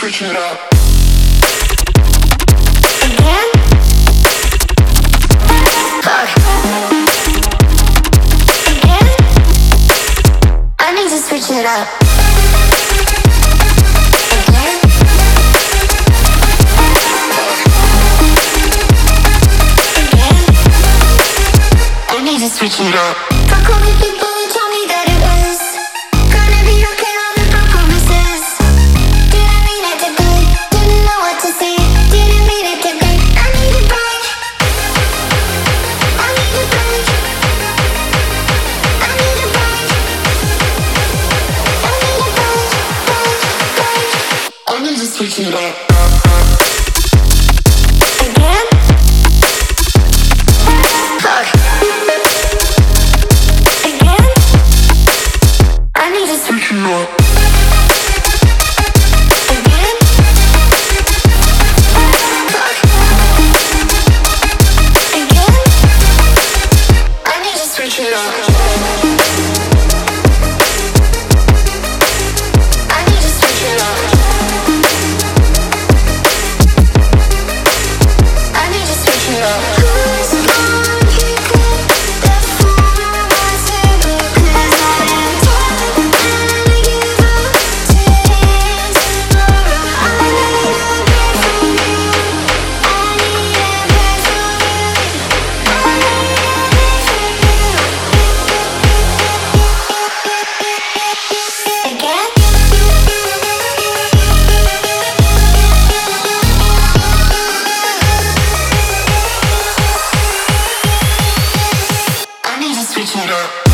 switch it up. Again? Fuck. Again? I need to switch it up. Again? Again? I need to switch it up. Fuck all the people who told me that it was gonna be okay, all the broke promises. Didn't mean it to be, didn't know what to say, didn't mean it to be. I need a break. I need a break. I need a break. I need a break. I need to switch it up. Again? Fuck. Again? I need to Switch it up. again? Fuck. Again? I need to switch it up. I need to switch it up. I need to switch it up. Who's gone? He could. The fool was able, 'cause I am torn and I give up till tomorrow. I need a break from you. I need a break from you. I need a break from you. Again? I need to switch it up.